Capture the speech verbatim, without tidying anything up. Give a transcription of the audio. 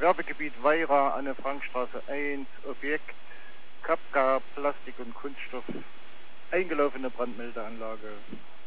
Gewerbegebiet Weira an der Frankstraße eins, Objekt Kapka, Plastik und Kunststoff, eingelaufene Brandmeldeanlage.